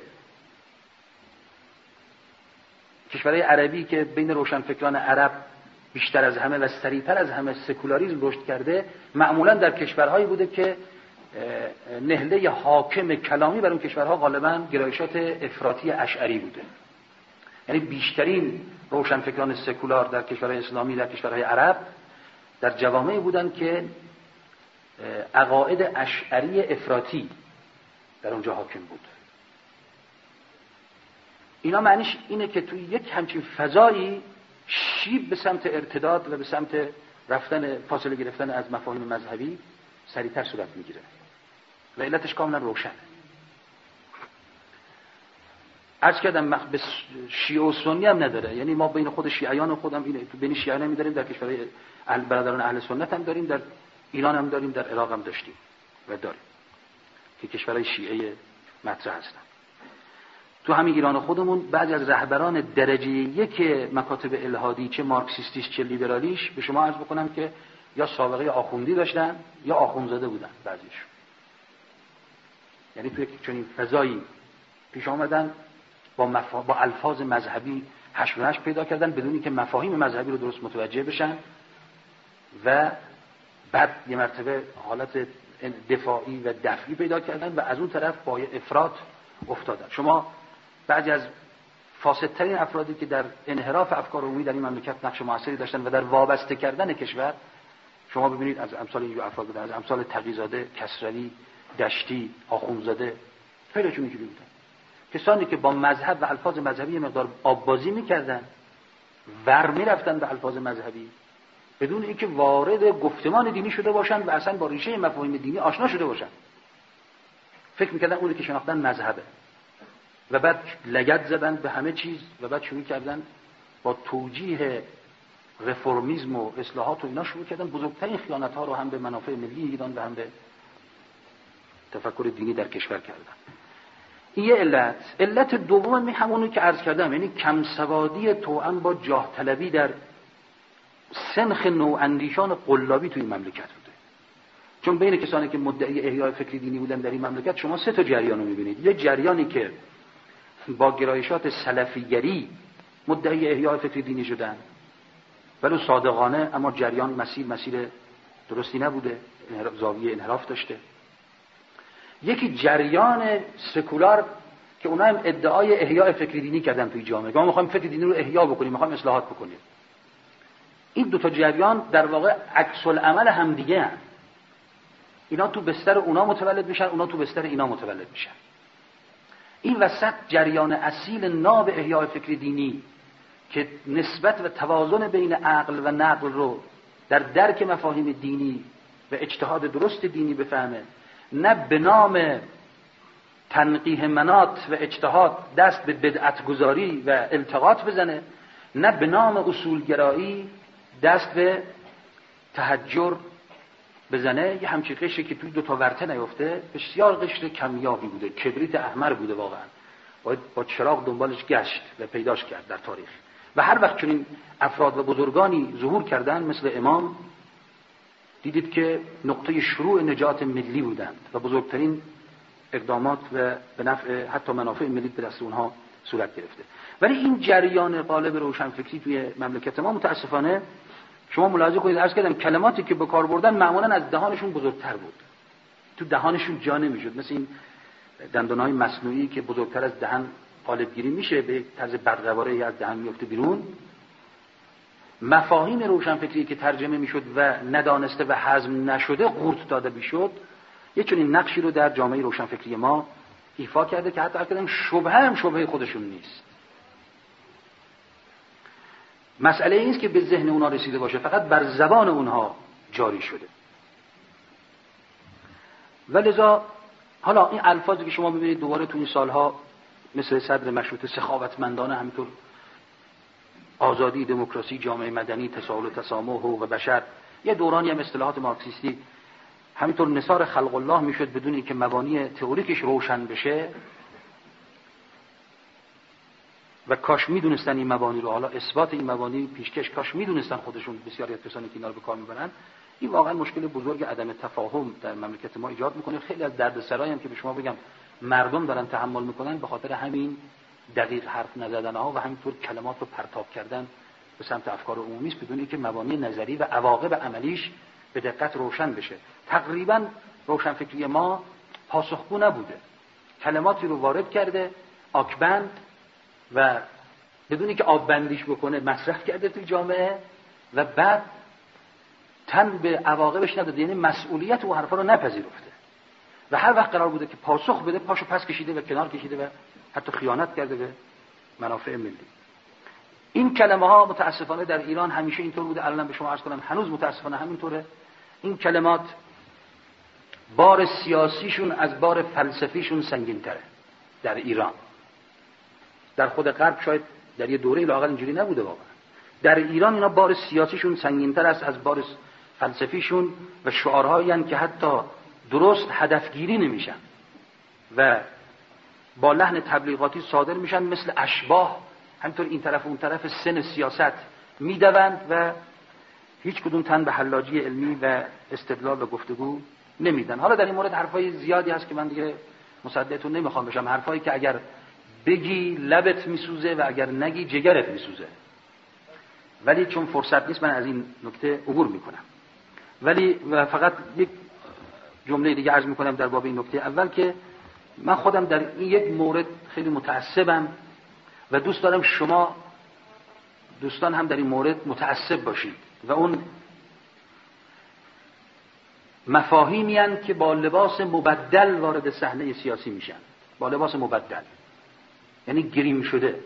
کشورهای عربی که بین روشنفکران عرب بیشتر از همه و سریعتر از همه سکولاریسم رشد کرده، معمولا در کشورهایی بوده که نهله حاکم کلامی بر اون کشورها غالبا گرایشات افراطی اشعری بوده. یعنی بیشترین روشنفکران سکولار در کشورهای اسلامی در کشورهای عرب در جوامعی بودند که عقاید اشعری افراطی در اونجا حاکم بود. اینا معنیش اینه که توی یک همچین فضایی شیب به سمت ارتداد و به سمت رفتن فاصله گرفتن از مفاهیم مذهبی سریعتر صورت میگیره و علتش کاملا روشنه. عرض کردم به شیعه و سنی هم نداره، یعنی ما بین خود شیعیان و خودم اینه، تو بین شیعیان هم داریم، در کشورهای اهل برادران اهل سنت هم داریم، در ایران هم داریم، در عراق هم داشتیم و داریم که کشورهای شیعه مطرح هستن. تو همین ایران خودمون بعضی از رهبران درجه یک مکاتب الهادی، چه مارکسیستیش چه لیبرالیش، به شما عرض بکنم که یا سابقه آخوندی داشتن یا آخوندزاده بودن بعضیشون. یعنی توی چنین فضایی پیش آمدن با, مفا... با الفاظ مذهبی حشو و نشو پیدا کردن بدون اینکه مفاهیم مذهبی رو درست متوجه بشن و بعد یه مرتبه حالت دفاعی و دفعی پیدا کردن و از اون طرف با افراط افتادن. شما بعضی از فاسدترین افرادی که در انحراف افکار عمومی در این مملکت نقش موثری داشتن و در وابسته کردن کشور، شما ببینید از امثال اینجور افراد بودن، از امثال تقی‌زاده، کسروی، دشتی، آخوندزاده، خیلیشون اینجوری بودن. کسانی که با مذهب و الفاظ مذهبی یه مقدار آببازی میکردن، ور میرفتن به الفاظ مذهبی بدون اینکه وارد گفتمان دینی شده باشن و اصلا با ریشه مفاهیم دینی آشنا شده باشن. فکر میکردن اونی که شناختن مذهبه و بعد لگد زدن به همه چیز و بعد شروع کردن با توجیه رفرمیسم و اصلاحات و اینا شروع کردن بزرگترین خیانت‌ها رو هم به منافع ملی ایران و هم به تفکر دینی در کشور کردن. این یه علت. علت دوم می همونو که عرض کردم، یعنی کم سوادی توأم با جاه طلبی در سنخ نواندیشان قلابی توی مملکت بوده. چون بین کسانی که مدعی احیای فکری دینی بودن در این مملکت شما سه تا جریان رو می‌بینید. یه جریانی که با گرایشات سلفیگری مدعی احیای فکری دینی شدن، ولو صادقانه، اما جریان مسیر مسیر درستی نبوده، زاویه انحراف داشته. یکی جریان سکولار که اونا هم ادعای احیای فکری دینی کردن توی جامعه، ما می‌خوایم فکر دینی رو احیا بکنیم، می‌خوایم اصلاحات بکنیم. این دو تا جریان در واقع عکس العمل همدیگه هستند. اینا تو بستر اونا متولد میشن، اونا تو بستر اینا متولد میشن. این وسط جریان اصیل ناب احیای فکری دینی که نسبت و توازن بین عقل و نقل رو در درک مفاهیم دینی و اجتهاد درست دینی بفهمه، نه به نام تنقیح مناط و اجتهاد دست به بدعت گذاری و التقاط بزنه، نه به نام اصولگرایی دست به تحجر بزنه. یه همچین قشری که توی دو تا ورطه نیفته، بسیار قشر کمیابی بوده، کبریت احمر بوده، واقعا باید با چراغ دنبالش گشت و پیداش کرد در تاریخ. و هر وقت چنین افراد و بزرگانی ظهور کردن مثل امام، دیدید که نقطه شروع نجات ملی بودند و بزرگترین اقدامات و به نفع حتی منافع ملی به دست اونها صورت گرفته. ولی این جریان غالب روشنفکری توی مملکت ما متاسفانه شما ملاحظه کنید، عرض کردم کلماتی که به کار بردن معمولا از دهانشون بزرگتر بود، تو دهانشون جا نمیشد. مثل این دندانهای مصنوعی که بزرگتر از دهن قالبگیری میشه، به طرز بدقواره از دهن میفته بیرون. مفاهیم روشنفکری که ترجمه میشد و ندانسته و هضم نشده قورت داده میشد، یه چنین نقشی رو در جامعه روشنفکری ما ایفا کرده که حتی کردن شبهه هم شبهه خودشون نیست. مسئله این است که به ذهن اونها رسیده باشه، فقط بر زبان اونها جاری شده. ولذا حالا این الفاظی که شما ببینید دوباره تو این سالها مثل صدر مشروطه سخاوتمندانه، همینطور آزادی، دموکراسی، جامعه مدنی، تساهل و تسامح، حقوق بشر، یه دورانی هم اصطلاحات مارکسیستی همینطور نثار خلق الله میشد بدون اینکه مبانی تئوریکش روشن بشه. و کاش میدونستن این مبانی رو، حالا اثبات این مبانی پیشکش، کاش میدونستن خودشون بسیاری از کسانی که اینا رو به کار میبرن. این واقعا مشکل بزرگ عدم تفاهم در مملکت ما ایجاد میکنه. خیلی از دردسرایی هم که به شما بگم مردم دارن تحمل میکنن به خاطر همین دقیق حرف نزدن ها و همینطور کلمات رو پرتاب کردن به سمت افکار عمومی است بدون اینکه مبانی نظری و عواقب عملیش به دقت روشن بشه. تقریبا روشنفکری ما پاسخگو نبوده، کلماتی رو وارد کرده آکبند و بدون اینکه آب بندیش بکنه مصرف کرده توی جامعه و بعد تن به عواقبش نداده، یعنی مسئولیت و حرفا رو نپذیرفته و هر وقت قرار بوده که پاسخ بده پاشو پس کشیده و کنار کشیده و حتی خیانت کرده به منافع ملی. این کلمه ها متاسفانه در ایران همیشه اینطور بوده، الان به شما عرض کنم هنوز متاسفانه همینطوره. این کلمات بار سیاسیشون از بار فلسفیشون سنگین‌تره در ایران. در خود غرب شاید در یه دوره لااقل اینجوری نبوده واقعا. در ایران اینا بار سیاسیشون سنگین‌تر است از بار فلسفیشون و شعارهایی هستند که حتی درست هدفگیری نمیشن و با لحن تبلیغاتی صادر میشن، مثل اشباح همینطور این طرف و اون طرف سن سیاست میدوند و هیچ کدوم تن به حلاجی علمی و استدلال و گفتگو نمیدن. حالا در این مورد حرفای زیادی هست که من دیگه مصدقتون نمیخوام بشم، حرفایی که اگر بگی لبت میسوزه و اگر نگی جگرت میسوزه، ولی چون فرصت نیست من از این نکته عبور میکنم. ولی و فقط یک جمله دیگه عرض میکنم در باب این نکته اول که من خودم در این یک مورد خیلی متعصبم و دوست دارم شما دوستان هم در این مورد متعصب باشید و اون مفاهیمی هستند که با لباس مبدل وارد صحنه سیاسی میشن، با لباس مبدل یعنی گریم شده،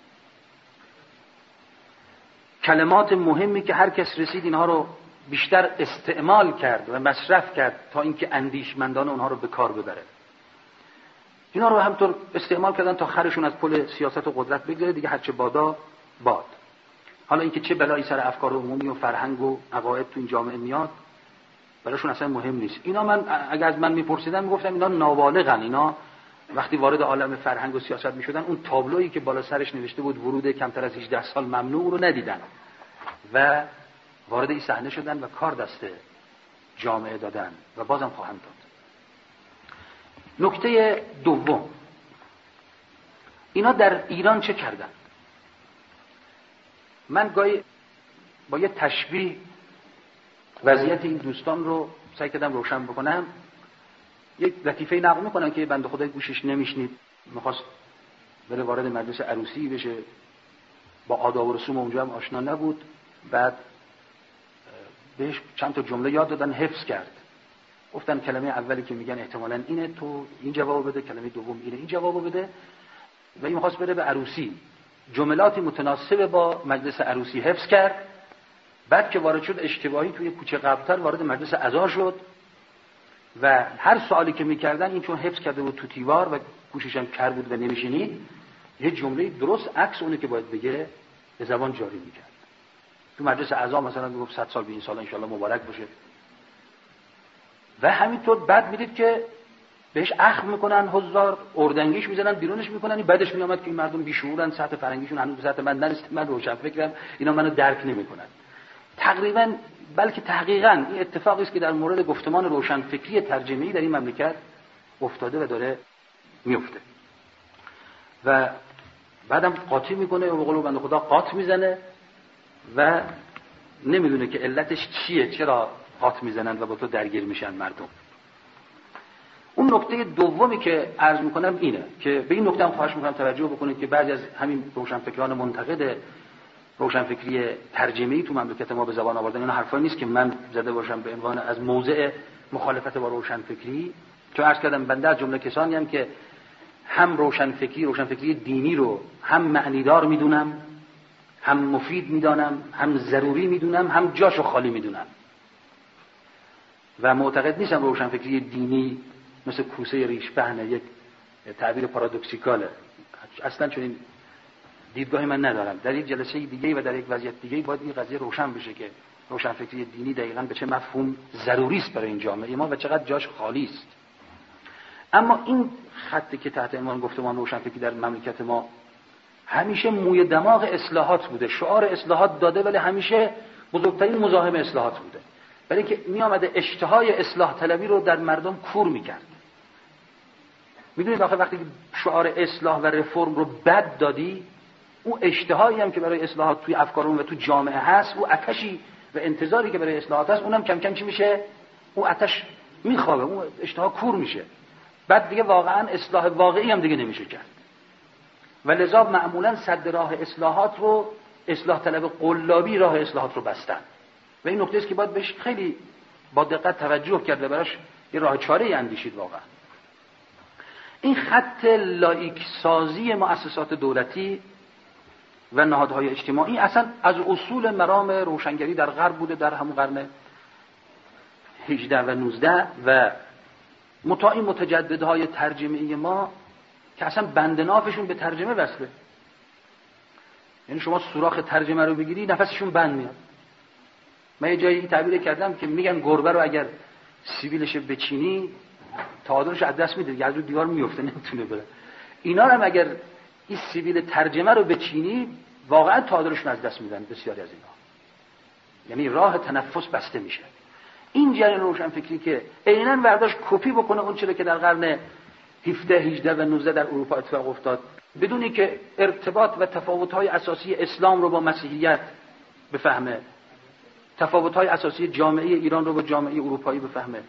کلمات مهمی که هر کس رسید اینها رو بیشتر استعمال کرد و مصرف کرد تا اینکه اندیشمندان اونها رو به کار ببره. اینا رو همطور استعمال کردن تا خرشون از پل سیاست و قدرت بگذره دیگه، هرچه بادا باد. حالا اینکه چه بلایی سر افکار عمومی و فرهنگ و عقاید تو این جامعه میاد براشون اصلا مهم نیست. اینا من اگر از من میپرسیدن میگفتم اینا نابالغن، اینا وقتی وارد عالم فرهنگ و سیاست میشدن اون تابلویی که بالا سرش نوشته بود ورود کمتر از هجده سال ممنوع رو ندیدن و وارد این صحنه شدن و کار دست جامعه دادن و بازم خواهند داد. نکته دوم، اینا در ایران چه کردن؟ من گاهی با یه تشبیه وضعیت این دوستان رو سعی کردم روشن بکنم. یک لطیفه نقل میکنن که بنده خدای گوشش نمیشنید، میخواست بره وارد مجلس عروسی بشه، با آداب و رسوم اونجا هم آشنا نبود، بعد بهش چند تا جمله یاد دادن حفظ کرد. گفتن کلمه اولی که میگن احتمالاً اینه، تو این جواب بده، کلمه دوم اینه، این جواب بده. و این میخواست بره به عروسی، جملاتی متناسب با مجلس عروسی حفظ کرد. بعد که وارد شد اشتباهی توی کوچه قبل‌تر وارد مجلس عزا شد و هر سوالی که میکردن این چون حفظ کرده بود تو دیوار و گوشش هم کر بود و نمیشنید، یه جمله درست عکس اونه که باید بگه به زبان جاری میکرد. تو مجلس عزا مثلا میگفت صد سال به این سال ان شاء الله مبارک باشه و همینطور. بعد میدید که بهش اخم میکنن، حضار اردنگیش میزنن، بیرونش میکنن. این بعدش میامد که این مردم بیشعورن، سطح فرنگیشون هنوز به سطح من نرسید، من روشن فکرم، اینا منو درک نمیکنن. تقریبا بلکه تحقیقاً این اتفاقی است که در مورد گفتمان روشنفکری ترجمه‌ای در این مملکت افتاده و داره میفته. و بعدم قاطی میکنه و به قول بنده خدا قاط میزنه و نمیدونه که علتش چیه، چرا قاط میزنن و با تو درگیر میشن مردم. اون نکته دومی که عرض میکنم اینه که به این نکته هم خواهش میکنم توجه بکنید که بعضی از همین روشنفکران منتقد روشنفکری ترجمه‌ای تو مملکت ما به زبان آوردن، این حرفا نیست که من زده باشم به عنوان از موضع مخالفت با روشنفکری. چون عرض کردم بنده از جمله کسانی هم که هم روشنفکری روشنفکری دینی رو هم معنیدار میدونم، هم مفید میدانم، هم ضروری میدونم، هم جاشو خالی میدونم و معتقد نیستم روشنفکری دینی مثل کوسه ریش پهنه، یک تعبیر پارادوکسیکاله. اصلا چنین دیدگاهی من ندارم. در یک جلسه دیگه و در یک وضعیت دیگه باید این قضیه روشن بشه که روشنفکری دینی دقیقاً به چه مفهوم ضروری است برای این جامعه ما و چقدر جاش خالی است. اما این خطی که تحت عنوان گفتمان روشنفکری در مملکت ما همیشه موی دماغ اصلاحات بوده، شعار اصلاحات داده، ولی همیشه بزرگترین مزاحم اصلاحات بوده، برای که می آمده اشتهای اصلاح طلبی رو در مردم کور میکرد. میدونید آخه وقتی شعار اصلاح و رفرم رو بد دادی، اون اشتهایی هم که برای اصلاحات توی افکارمون و تو جامعه هست، اون آتشی و انتظاری که برای اصلاحات هست، اونم کم کم چی میشه؟ اون آتش میخوابه، اون اشتها کور میشه. بعد دیگه واقعا اصلاح واقعی هم دیگه نمیشه کرد. و لذا معمولا سد راه اصلاحات رو اصلاح طلب قلابی راه اصلاحات رو بستن و این نکته است که باید بهش خیلی با دقت توجه کرد و براش یه راه چاره‌ای اندیشید. واقعا این خط لایک سازی مؤسسات دولتی و نهادهای اجتماعی اصلا از اصول مرام روشنگری در غرب بوده، در همون قرن هجده و نوزده و متای متجددهای ترجمه‌ای ما که اصلا بند نافشون به ترجمه وصله. یعنی شما سوراخ ترجمه رو بگیری نفسشون بند میاد. من یه جایی تعبیر کردم که میگن گربه رو اگر سیبیلش بچینی تعادلش از دست میده، از رو دیوار میفته، نمیتونه بره. اینا هم اگر این سیبیل ترجمه رو بچینی واقعا تعادلشون از دست میدن بسیاری از اینا. یعنی راه تنفس بسته میشه. این جریان روشنفکری که عیناً برداشت کپی بکنه اون چیزی که در قرن هفده، هجده و نوزده در اروپا اتفاق افتاد، بدونی که ارتباط و تفاوت‌های اساسی اسلام رو با مسیحیت بفهمه، تفاوت‌های اساسی جامعه ایران رو با جامعه اروپایی بفهمه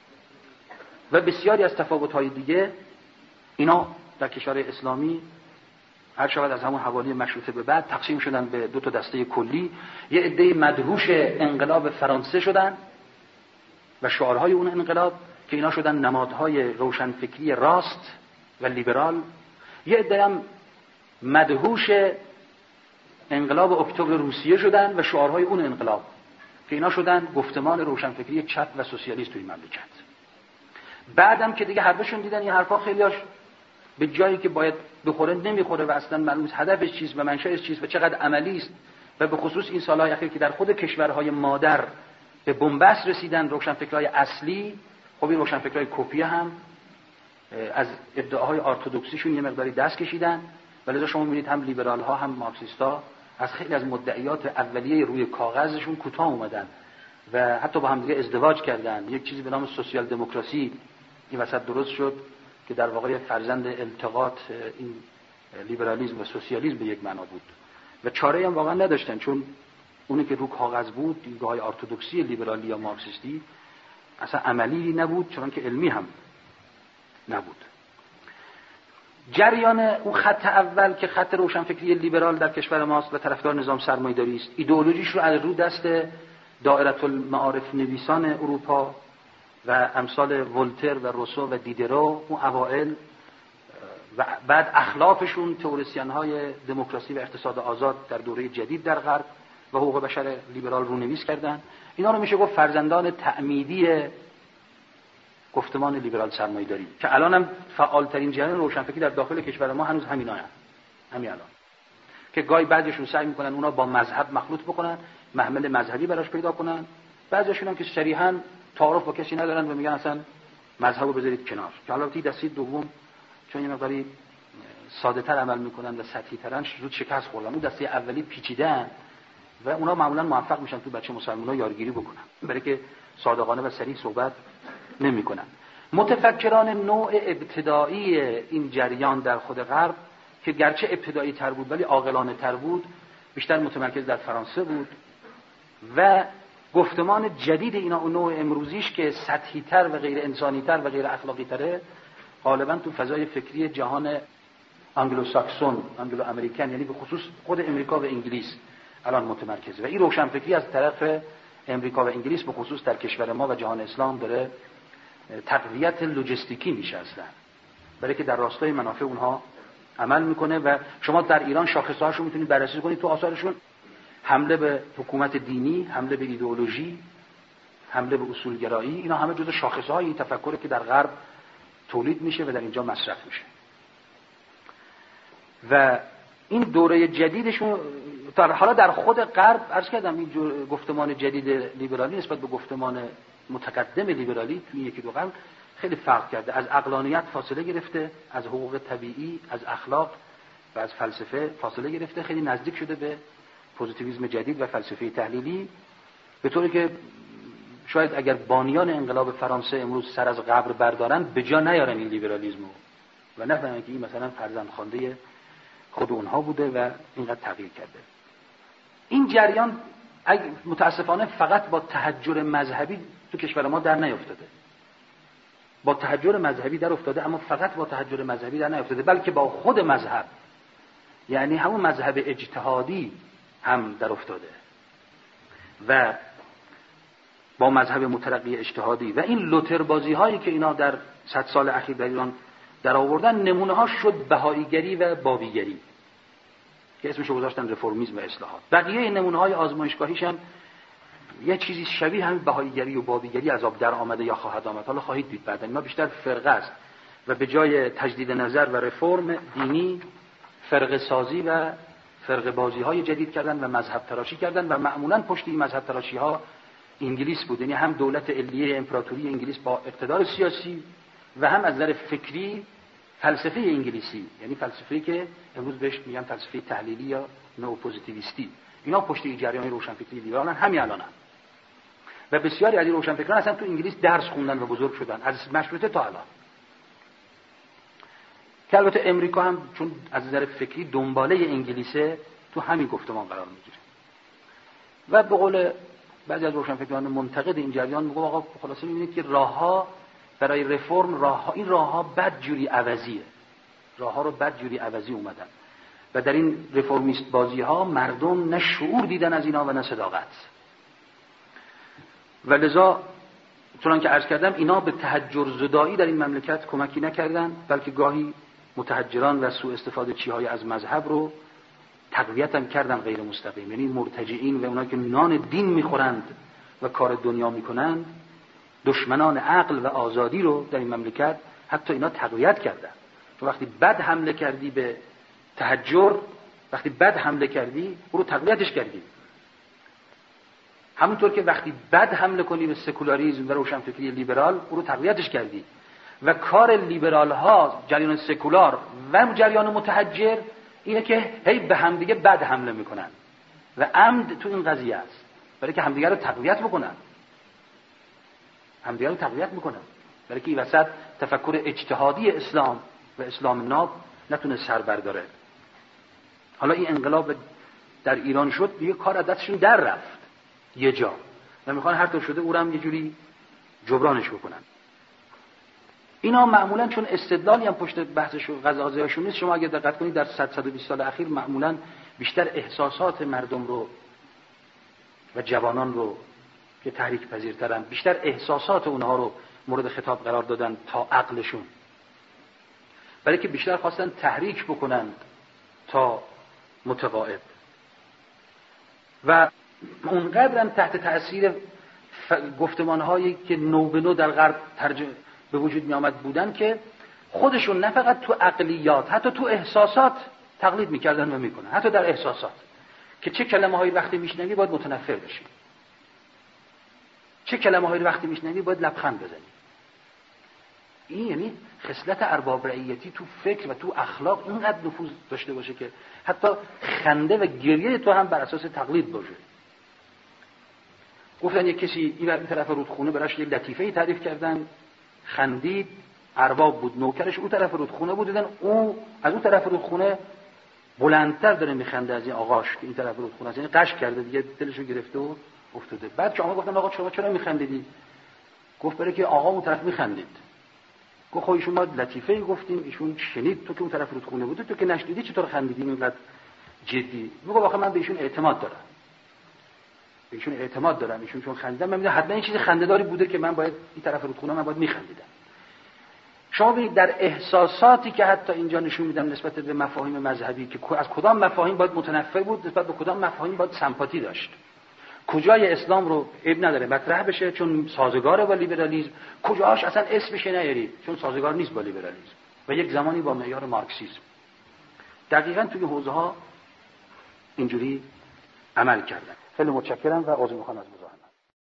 و بسیاری از تفاوت‌های دیگه. اینا در کشور اسلامی هر شود از همون حوالی مشروطه به بعد تقسیم شدن به دو تا دسته کلی. یه عده مدهوش انقلاب فرانسه شدن و شعارهای اون انقلاب که اینا شدن نمادهای روشنفکری راست و لیبرال. یه عده هم مدهوش انقلاب اکتبر روسیه شدن و شعارهای اون انقلاب که اینا شدن گفتمان روشنفکری چپ و سوسیالیست توی مملکت. بعدم که دیگه هر دوشون دیدن این حرفا خیلیاش به جایی که باید بخوره نمیخوره و اصلا معلوم نیست هدفش چیست و منشأش چیست و چقدر عملی است، و به خصوص این سالهای اخیر که در خود کشورهای مادر به بنبست رسیدن روشنفکرای اصلی. خب این روشنفکرای کپیه هم از ادعاهای ارتدوکسیشون یه مقداری دست کشیدن و لذا شما می‌بینید هم لیبرال ها هم مارکسیستا از خیلی از مدعیات اولیه روی کاغذشون کوتاه اومدن و حتی با هم دیگه ازدواج کردن. یک چیزی به نام سوسیال دموکراسی این وسط درست شد که در واقع فرزند التقاط این لیبرالیسم و سوسیالیسم به یک معنا بود و چاره‌ای هم واقعا نداشتن، چون اونی که رو کاغذ بود دیدگاه‌های ارتدوکسی لیبرالی یا مارکسیستی اصلا عملی نبود، چون که علمی هم نبود. جریان اون خط اول که خط روشنفکری لیبرال در کشور ماست و طرفدار نظام سرمایه‌داری است، ایدئولوژیش رو از رو دست دائره المعارف نویسان اروپا و امثال ولتر و روسو و دیدرو اون اوائل و بعد اخلافشون تئوریسین‌های دموکراسی و اقتصاد آزاد در دوره جدید در غرب و حقوق بشر لیبرال رو نویس کردن. اینا رو میشه گفت فرزندان تعمیدی گفتمان لیبرال سرمایه‌داری که الان هم فعالترین جریان روشنفکری در داخل کشور ما هنوز همینا هستن. همین الان که گاهی بعضیشون سعی میکنن اونا با مذهب مخلوط بکنن، محمل مذهبی براش پیدا کنن، بعضیشون هم که صریحاً تعارف با کسی ندارن و میگن اصلا مذهبو بذارید کنار. که البته دسته دوم چون یه مقداری ساده‌تر عمل میکنن و سطحی ترن زود شکست خوردن. اون دسته اولی پیچیدن و اونا معمولا موفق میشن تو بچه مسلمان‌ها یارگیری بکنن، برای که صادقانه و صریح صحبت نمیکنن. متفکران نوع ابتدایی این جریان در خود غرب که گرچه ابتدایی تر بود ولی عاقلانه تر بود، بیشتر متمرکز در فرانسه بود و گفتمان جدید اینا اون نوع امروزیش که سطحی تر و غیر انسانی تر و غیر اخلاقی تره غالبا تو فضای فکری جهان انگلو ساکسون، انگلو امریکن، یعنی به خصوص خود امریکا و انگلیس الان متمرکزه و این روشنفکری از طرف امریکا و انگلیس به خصوص در کشور ما و جهان اسلام داره تقویت لوجستیکی میشه اصلا، برای که در راستای منافع اونها عمل میکنه و شما در ایران شاخصه‌هاشو میتونید بررسی کنید تو آثارشون. حمله به حکومت دینی، حمله به ایدئولوژی، حمله به اصولگرایی، اینا همه جزو شاخصه‌های این تفکره که در غرب تولید میشه و در اینجا مصرف میشه. و این دوره جدیدشون در حالا در خود غرب عرض کردم این جور گفتمان جدید لیبرالی نسبت به گفتمان متقدم لیبرالی توی یکی دو قرن خیلی فرق کرده. از عقلانیت فاصله گرفته، از حقوق طبیعی، از اخلاق و از فلسفه فاصله گرفته، خیلی نزدیک شده به پوزیتیویسم جدید و فلسفه تحلیلی، به طوری که شاید اگر بانیان انقلاب فرانسه امروز سر از قبر بردارن به جا نیارن این لیبرالیسمو و نفهمن که این مثلا فرزند خوانده خود اونها بوده و اینقدر تغییر کرده. این جریان متاسفانه فقط با تحجر مذهبی تو کشور ما در نیافتاده. با تحجر مذهبی در افتاده، اما فقط با تحجر مذهبی در نیافتاده، بلکه با خود مذهب، یعنی همون مذهب اجتهادی هم در افتاده و با مذهب مترقی اجتهادی. و این لوتر بازی هایی که اینا در صد سال اخیر در ایران در آوردن نمونه ها شد بهاییگری و بابیگری که اسمشو گذاشتن رفرمیسم و اصلاحات. بقیه نمونه های آزمایشگاهیش هم یه چیزی شبیه همین بهاییگری و بابیگری از آب در آمده یا خواهد آمد. حالا خواهید دید بعدا اینا بیشتر فرقه است و به جای تجدید نظر و رفرم دینی فرقه سازی و فرقه بازی های جدید کردن و مذهب تراشی کردن و معمولا پشت این مذهب تراشی ها انگلیس بود. یعنی هم دولت علیه امپراتوری انگلیس با اقتدار سیاسی و هم از نظر فکری فلسفه انگلیسی، یعنی فلسفه‌ای که امروز بهش میگن فلسفه تحلیلی یا نو پوزیتیویستی، اینا پشت این جریان روشنفکری لیبرالن همین الانن. و بسیاری از این روشنفکران اصلا تو انگلیس درس خوندن و بزرگ شدن از مشروطه تا الان. که البته امریکا هم چون از نظر فکری دنباله انگلیسه تو همین گفتمان قرار میگیره. و به قول بعضی از روشنفکران منتقد این جریان میگه آقا خلاصه میبینید که راهها برای رفرم راهها این راهها بد جوری عوضیه. راهها رو بد جوری عوضی اومدن. و در این رفرمیست بازی ها مردم نه شعور دیدن از اینا و نه صداقت. و لذا چون که عرض کردم اینا به تحجر زدایی در این مملکت کمکی نکردن، بلکه گاهی متحجران و سوء استفاده چیهای از مذهب رو تقویت هم کردن غیر مستقیم. یعنی مرتجعین و اونایی که نان دین میخورند و کار دنیا میکنند، دشمنان عقل و آزادی رو در این مملکت حتی اینا تقویت کردن. تو وقتی بد حمله کردی به تحجر، وقتی بد حمله کردی او رو تقویتش کردی. همونطور که وقتی بد حمله کنی به سکولاریسم و روشنفکری لیبرال او رو تقویتش کردی. و کار لیبرال ها، جریان سکولار و جریان متحجر اینه که هی به همدیگه بد حمله میکنن و عمد تو این قضیه است برای که همدیگه رو تقویت بکنن، همدیگه رو تقویت میکنن برای که این وسط تفکر اجتهادی اسلام و اسلام ناب نتونه سر برداره. حالا این انقلاب در ایران شد، دیگه کار از دستشون در رفت یه جا و میخوان هر طور شده او رو هم یه جوری جبرانش بکنن. اینا معمولا چون استدلالی هم پشت بحثش و قضاوتشون نیست، شما اگه دقت کنید در صد صد و بیست سال اخیر معمولا بیشتر احساسات مردم رو و جوانان رو که تحریک پذیرترن، بیشتر احساسات اونها رو مورد خطاب قرار دادن تا عقلشون، برای که بیشتر خواستن تحریک بکنند تا متقاعد. و اونقدرم تحت تأثیر ف... گفتمانهایی که نو به نو در غرب ترجمه به وجود می آمد بودن که خودشون نه فقط تو عقلیات، حتی تو احساسات تقلید میکردن و میکنن. حتی در احساسات که چه کلمه هایی وقتی میشنوی باید متنفر بشی، چه کلمه هایی وقتی میشنوی باید لبخند بزنی. این یعنی خصلت ارباب رعیتی تو فکر و تو اخلاق اینقدر نفوذ داشته باشه که حتی خنده و گریه تو هم بر اساس تقلید باشه. گفتن یک کسی این این طرف رودخونه براش یک لطیفه‌ای تعریف کردن، خندید، ارباب بود، نوکرش اون طرف رودخونه بود، دیدن او از اون طرف رودخونه بلندتر داره میخنده از این آقاش که این طرف رودخونه است، یعنی قش کرده دیگه، دلشو گرفته و افتاده. بعد که آقا گفتن آقا شما چرا میخندیدی؟ گفت برای که آقا اون طرف میخندید. گفت خب ایشون ما لطیفه‌ای گفتیم، ایشون شنید، تو که اون طرف رودخونه بود تو که نشنیدی چطور خندیدی اینقدر جدی؟ میگه واقعا من به ایشون اعتماد دارم، به ایشون اعتماد دارم، ایشون چون خندیدن من میدونم حتما این چیز خنده‌داری بوده که من باید این طرف رودخونه من باید میخندیدم. شما ببینید در احساساتی که حتی اینجا نشون میدم نسبت به مفاهیم مذهبی که از کدام مفاهیم باید متنفر بود، نسبت به کدام مفاهیم باید سمپاتی داشت. کجای اسلام رو عیب نداره مطرح بشه چون سازگاره با لیبرالیسم، کجاش اصلا اسمش نیارید چون سازگار نیست با لیبرالیسم و یک زمانی با معیار مارکسیسم. دقیقاً توی حوزه ها اینجوری عمل کردن. خیلی متشکرم و عذر میخوام از مزاحمت.